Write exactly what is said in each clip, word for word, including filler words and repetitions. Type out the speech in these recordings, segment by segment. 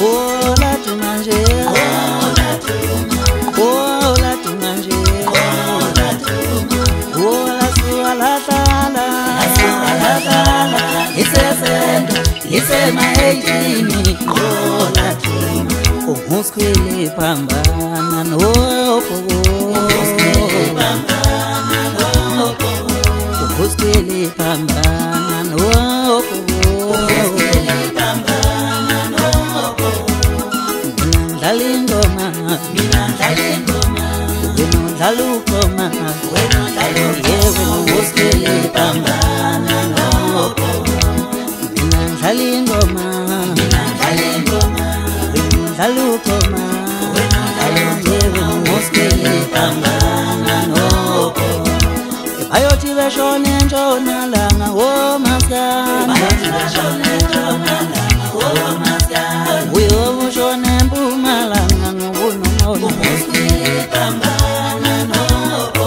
Ola tunanje, ola tunga, ola tunanje, ola tunga, ola suala tala, suala tala, isesendo, isema ejini, ola tunga, umuskwele pambana nopo, umuskwele pambana nopo, umuskwele pambana nopo, umuskwele pambana nopo. Dalingoma, mina dalingoma, weno dalukoma, weno dalukoma, yewe muskele pambana nopo. Mina dalingoma, mina dalingoma, weno dalukoma, weno dalukoma, yewe muskele pambana nopo. Ayoti beshone njona langa wo maskana, ayoti beshone njona langa wo maskana, uyo mushone mpumalanga ngobuno ngono muskele pambana nopo.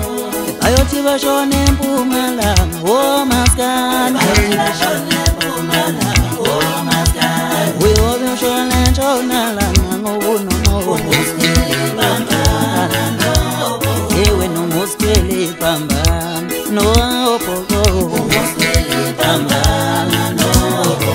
Ayoti beshone mpumalanga wo maskana, ayoti beshone mpumalanga wo maskana, uyo mushone njona langa ngobuno ngono muskele pambana nopo. Yewe no muskele pambana nopo, muskele pambana nopo.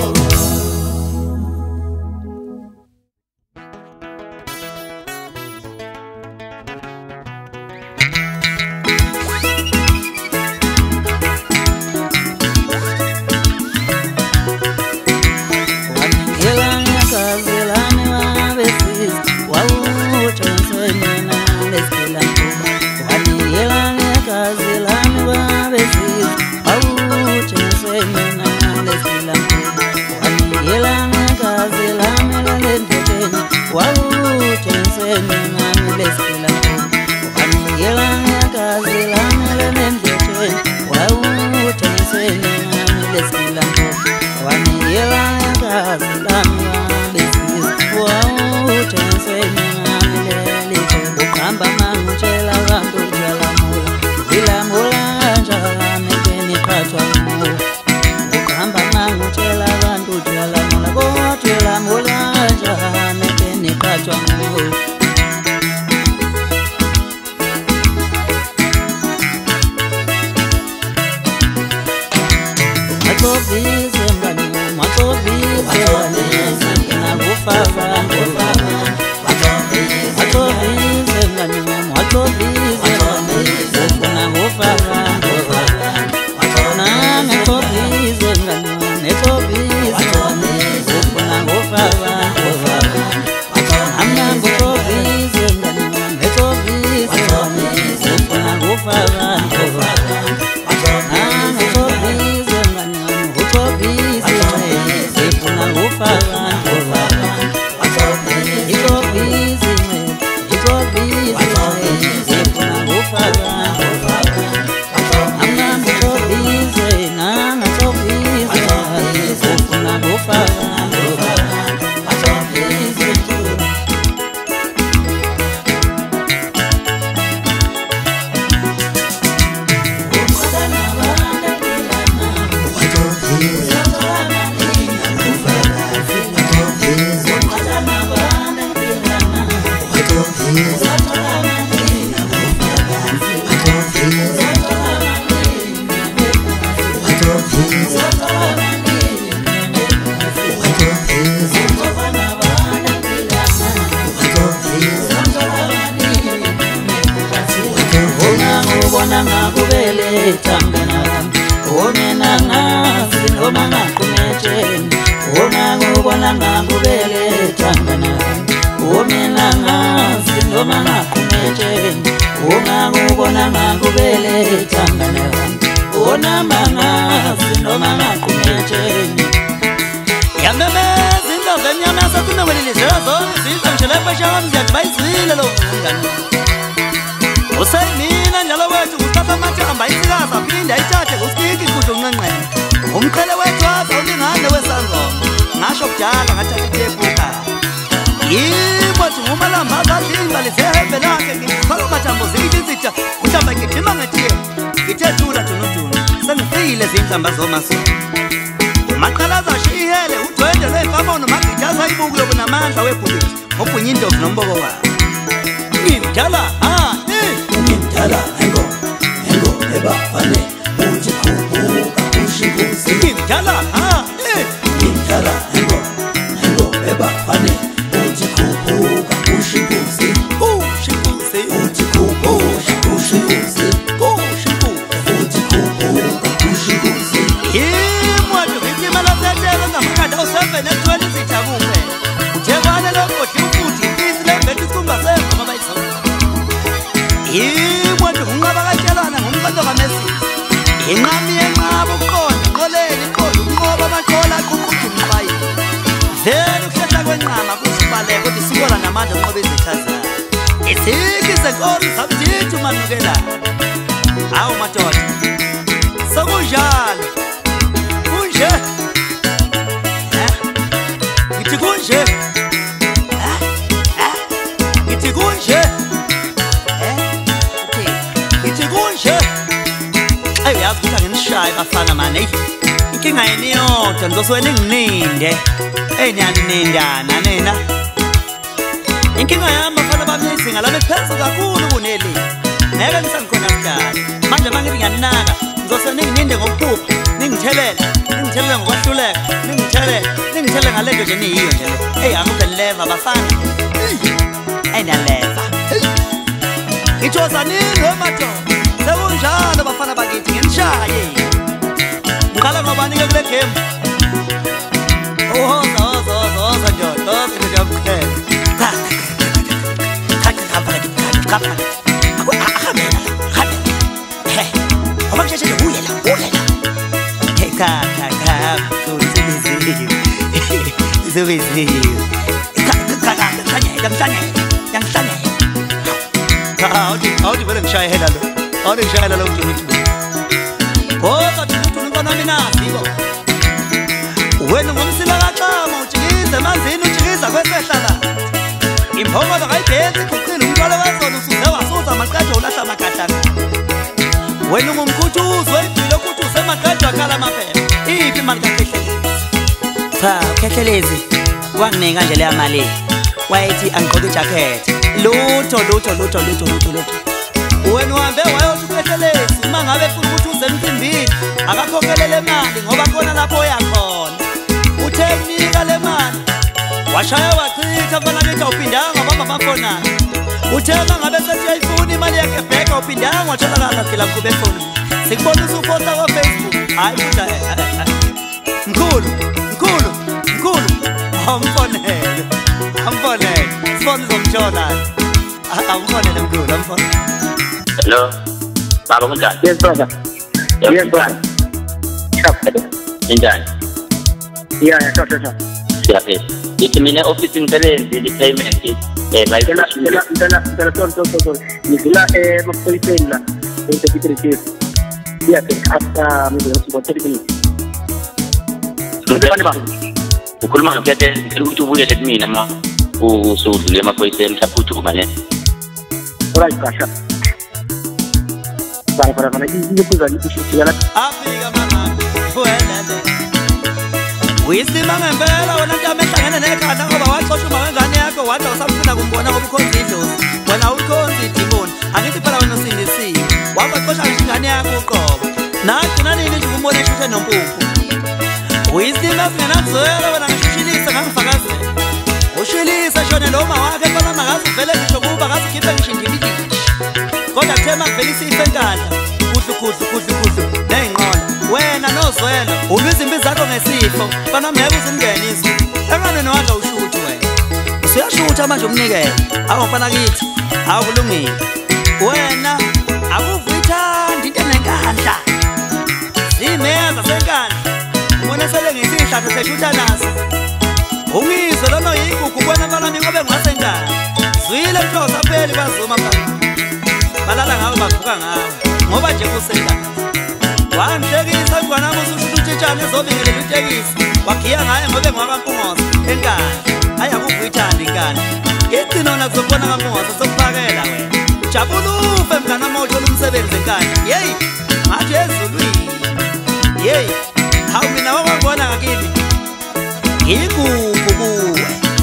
Maqalaza shihele udwendele kama unomagithaza ibuku lobunamandla webhubhithi ngobhunya indovu nomboko wayo. Ngimdala ha eh ngimdala hengo hengo ebafane uthi khuphuka ushikuzi. Ngimdala ha eh ngimdala hengo hengo ebafane uthi khuphuka ushikuzi. Ushikuzi uthi khuphuka ushikuzi. Ushikuzi uthi khuphuka ushikuzi. Imwato ngimala setela ngamakhanda u-seven ne-twenty sithabuke. Uthekwana lokudla ufuthi ifisi lembethe isicumba semva mabayizona. Imwato unqaba katshelana ngomqondo kaMessi. Inqami yenqaba ukuqonda qoleni iqondo ukunqoba amaqola aququtha umqayi. Vele ukuhlehla kwenqama kusibaleka kodwa isikola namandla unqoba izitha zayo. Isiki senkolo sabuthithi umanukela. Hawu madoda. Sokunjalo. Kunje. Eh? Ngithi kunje. Eh? Eh? Ngithi kunje. Eh? Okay. Ngithi kunje. Ayi uyazi ukuthi anginishaye bafana mane. Eyi. Inkinga yini yodwa ngizoswele ngininde. Eyi niyaninindana nina. Inkinga yami bafana bami izinga lami phezulu kakhulu kuneli. Ngeke ngisangikhona kudala. Manje mangithi ngiyaninaka ngizoswele ngininde ngokuphupha. Ningithelele, ningithelele ngokwahluleka, ningithelele, ningithelele ngalento nje niyiyo nje le. Hey akuve leva bafana. Hey naleva. Ngithoza nini wemadoda. Sekunjalo bafana bakithi nginishaye. Ngiqala ngobani ke kule game? Oh zo zo zo zo ndoda, zo ndoda kukhela. Cha. Cha cha cha cha cha. Akhamela, khamela. Hey. Awakasheshe uye la, uye la. Kha kha kha kusibiziwe sibiziwe kha kha kha kanye yamhlanye yamhlanye awuthi awuthi vele ngishayela lo awuthi ngishayela lo mntu kodwa umuntu unkona mina siko wena ngomsila kaxama ujikize emanzini ujikiza kwesehlala imphokozo kayibhenzi iqoqile umntwana wezona usuze wasuza amaqatha ulahla amagahlana wena ungumkhuthuzo wempilo ukuthi usemaqatha wakhala amaphepha iphi imali kakhehlelezi cha ukhehlelezi wanginika nje leya mali wayithi angiqoke ijakhethi lutho lutho lutho lutho lutho lutho wena uhambe wayothi ukhehlelezi uma ngabe futhi ukuthi uze emcimbini akakhokhelele imali ngoba khona lapho oya khona uthe kunika le mali washaya wachitha mfana bethi awuphindanga bamba amafona uthe uma ngabe sethi uyayifuna imali yakhe ebheka awuphindanga watholakala phela kube phone sikubona usuposta kwa Facebook hayi kuda mkhulu mkhulu mkhulu amfonele amfonele sifone zomthola amfonele mkhulu amfonele. Hello baba kunjani? Yes brother. Yes brother. Njani? Yeah yeah sure sure. Siyaphila. Yithi mina office ngiphelele le payment eh bayicela Ngicela ngicela ngicela sorry sorry sorry. Ngicela eh maphoyiseni la. Secretary chief. Yeah, after maybe about thirty minutes. Ngibona baba. Ukhuluma ngiphethe ngicela ukuthi ubuye lethi mina ma usudlule emaphoyiseni mhlawumbe ne. Alright kasha. Bye bye bye. Ngikuza ngishiyela. Afika mama. Fuelele. Wisima ngempela wona nto amehlangene nekhanda ngoba waxoshwa mangane yakho wathi awusafuna kumbona ngoba ukhonza idlozi. Wena ukhonza idimoni. Angithi phela wena usindisiwe. Wabaxosha ingane yakho uqobo. Nagcina nini nje umbone eshuthe nompuphu. Wisima singenazwela wena ngishishilisa ngangifakazela. Ushilisa shone lo ma wakhe phela makazi vele ngisho kuba akazi khiphe ngishindibili. Kodwa kuthema kuvelisa ifenkala. Kudlu kudlu kudlu kudlu neyinqola. Wena nozwelo ulwizimbi zakho ngesifo fana ngeke uzimngenise engane nowadla ushuthi wena usuyashutha manje umnikele awufana kithi awukulungile wena akuvithandi into enenkandla zimeza senkandla ubona sele ngisihlahla seshutha naso ungizwe lona yigugu kwena fana ngobe ngasenkandla zwile mhloza pheli bazuma phela balala ngawo bavuka ngawo ngoba nje kusenkandla wamhlekisa ngwana musushuthu utshitshana ezobingelela utekisi wagiya ngaye ngobe ngwakaMpungoza enkandla hayi akuvithandi inkandla igcinona kuzobona kaMpungoza sokuphakela wena jabulufe mngana mawuthola umsebenzi enkandla yeyi ngathi ezulwini yeyi hawu mina wakwangibona ngakini ngigugu kuwe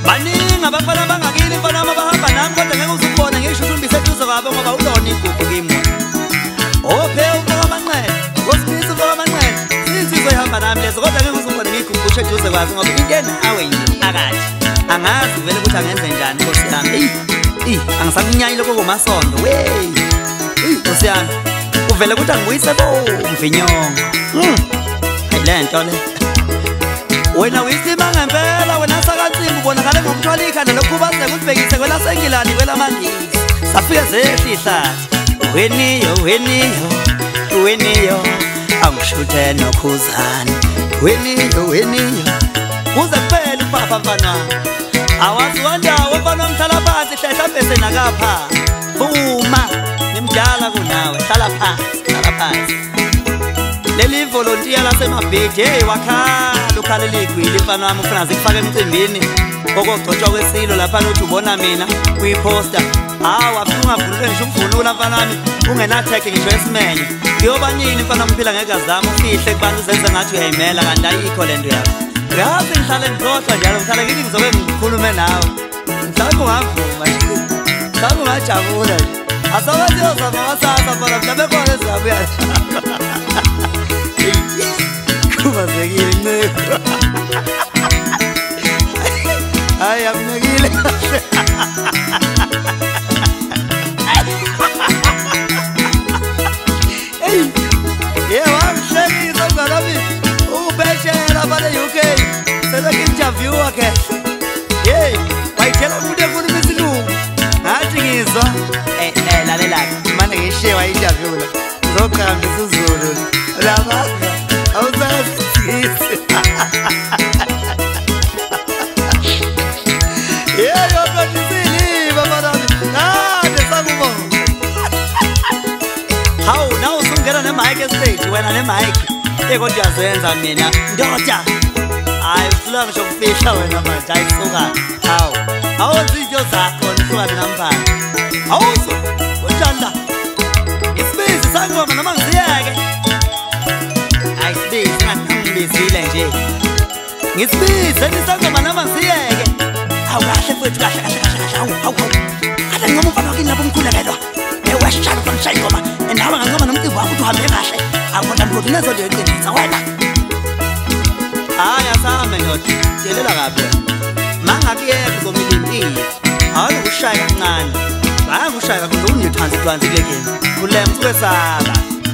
baningi abafana bangakini mfana abahamba nami kodwa ngeke uzubone ngisho usumbise eduze kwabo ngoba ulona igugu kimi ophe umfaka amanqele osibisi umfaka amanqele insizwe ihamba nami lezo kodwa ngeke uzubone ngigugu eduze kwazo ngoba into enawe yini phakathi angazi vele ukuthi angenze njani Nkosi yami eh eh angisakunyanyile kokumasondo wey eh Nkosi yami uvele ukuthi angiyise bo mvinyongo mm ayilento le wena wisima ngempela wena sakansimbi ubonakala ngokuthwala ikhanda lokhubazeka ukubhekise kwela sengilani kwela mangisi safika zehlihla weniyo weniyo weniyo angishuthe nokhuzana weniyo weniyo uze kuphela upapa mfana awazi wandawo mfana mhlala phansi hlehla mbese nakapha uma nimdala kunawe hlala phansi hlala phansi leli volunteer lasemabhedi hey wakhala ukhalela igwili mfana wami ufuna zikufaka emcimbini okugcotshwa kwesilo lapha uthi ubona mina kuyiposter hawa afuna ungavulule ngisho ukuvunula mfana wami ungena tag ngisho esimenye kuyoba nini mfana mphila ngekazama ufihle kubantu uzenze ngathi uyayimela kanti ayikho lento yakho uyazi ngihlale ngixoxa njalo ngihlale ngithi ngizobe ngikhulume nawe mhlawumbe ungavuma mhlawumbe ungajabula asabathi yozama wasasa mfana mhlawumbe khona ezabuya khubazekile ncebo hayi amnekile hey yebo angihlekisa mfana ubeshela bale U K seleke interview wakhe hey wayitshela ukuthi ekhuluma isilungu ngathi ngizwa eh eh lalela manje ngishiwa interview la zoqamba isizulu laba awuzazi yeah yo batisili baba nami kade sakubona how now usungena ne mic stage wena ne mic ekodwa yazenza mina ndoda hayi ufuna ngisho ukufihla wena manje ayisuka hawu awuzinto zakho nisuka namphana awuzo unjani isibizi sangoma noma ngiziyeke ayisibizi ngangibizile nje ngisibize nisangoma noma ngiziyeke hawu kahle mfethu kahle kahle kahle hawu hawu kade ngoma mfana wakini lapho umkhulelelwa ewashalo konshaya ngoma nawe ngangoma nomcimbi wakho uhambe kahle akwona ndoda nezo leqinisa wena hayi asame ndoda delela kabi mangakuyeka uzomila impilo hayi ukushaya kancane hayi ukushaya kakhulu unethansi twanzi kule game kulembu kwesaba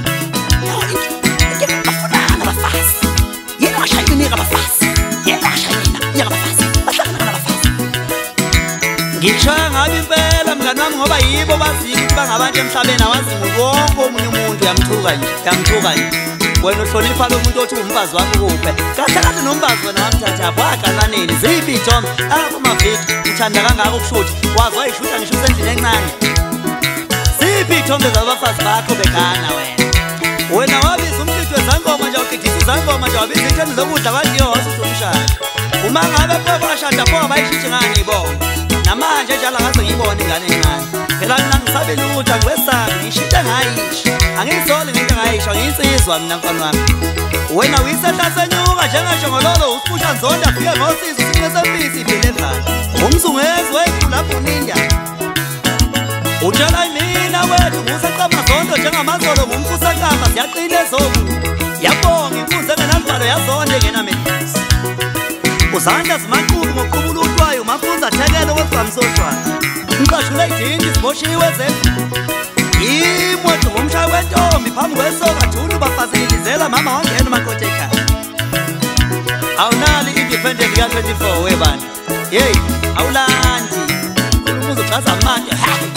into bafana abafazi yena washaya inika abafazi yena washaya inika abafazi bahlangana nabafazi ngishaya ngabe impela mngani wami ngoba yibo baziyo ukuthi bangabantu emhlabeni awazi wonke omunye umuntu yamthuka nje yamthuka nje wena uhlonipha lo muntu othi umfazi wakho kuphe kahle kahle nomfazi wena wamthatha baqalaneni ziphi Tom apho maviki uthanda kangaka ukushuthi wazi wayishutha ngisho usendlini encane ziphi Tom zabafazi bakho bekana wena wena wabiza umthetho wezangoma nje ugidisa izangoma nje wabiza ithando lokudla kwadiyo wasumshaya uma ngabe kwashada pho bayishithi ngani ibonga namanje njalo ngaze ngibone ingane encane phela mina ngisabe lutho ngiwesabi ngishite ngayisho angisole ngento ngayisho nginsizwa mina mfana wami wena uyisehla senyuka njengashongololo usipusha nzonda afike ngosizo sinesempisi iphile endlala umzungezi wethu lapho ninja utshela mina wethu ngusaqama zonto njengamazolo ngumfusaqama siyaqina ezobu yabonga imfuzo engenalivalo yazonde ngenamethisi uzandla zimaqubu ngokuqubula utwayo mafunza thekelo kwefamsoshwana ngiqashule idingi siboshiwe zethu imoto ngomshaya wentombi phambi kwesoka thulu bafazilizela mama wangena makothe ekhaya awunali independent ka twenty-four webani hey awulandi umuzo uchaza amanje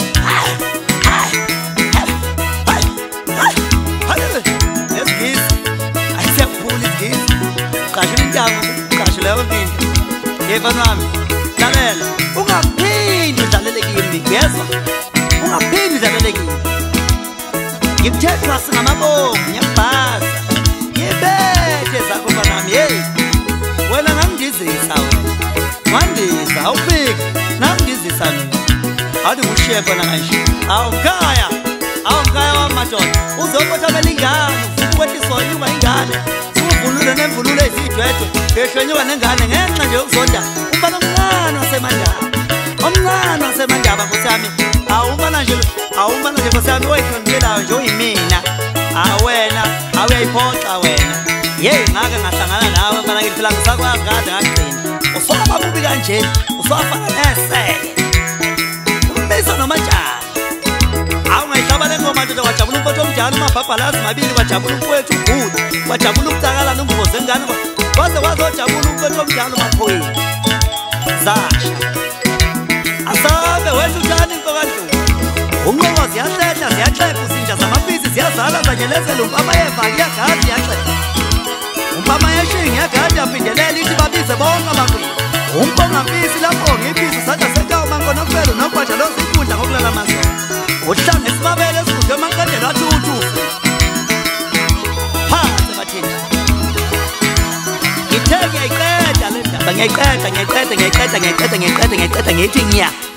Esgis, ayisiyakufuna isgis uqashule intambo uqashule yabaphinda yefana wami lalela ungaphindi udlalele kimi ngezwa ungaphindi udlalele kimi ngikuthethwa singamabomu ngiyabhaza ngibethe zakho mfana wami hey wena ngangidizisa wena ngandisa awufiki nangidizisa mina awuthi ngushiye khona kanje awu mkhaya awu mkhaya wami madoda uzokothamela ingane ufuna ukwehliswa inyuka ingane suvunule nemvunulo ezidwedwe behlenyuka nengane ngenxa nje yokuzonda umfana omncane wasemani awumana nje nkosami wayithondelayo nje uyimina awena awuyayiphoxa wena yeyi ngake ngahlangana nawe mana ngiphila ngisakwazi kade ngagcina usoba bubi kanje usofana nesele umbisa nomatshana awungayihlaba le ngoma nje wajabula umfowethu omjana umabhabhalazi mabili wajabula umfowethu ugudu wajabula ukutakala nomvubo zengane waze wazojabula umfowethu omjana umaphoyini zasha asabe wethu njani mfokandlu umnqoqo ziyahletha ziyaxepha uzinja zamapisi ziyazala zanyelezela umpama yeva kuyagadi ziyaxepha umpama yeshingi yagadi yaphindelela ithi babize bonke abaqini umpongapisi lapho ngipisi usanda sekawo mankonofelo nokwaja lozinkundla ngokulala mazolo uhlanga esibabele esikhudwe emanqandela athi uthufu phansi bathini ngithe ngiyayiqeda le ndaba ngiyayiqeda ngiyayiqeda ngiyayiqeda ngiyayiqeda ngiyayiqeda ngiyayiqeda ngiyithi nya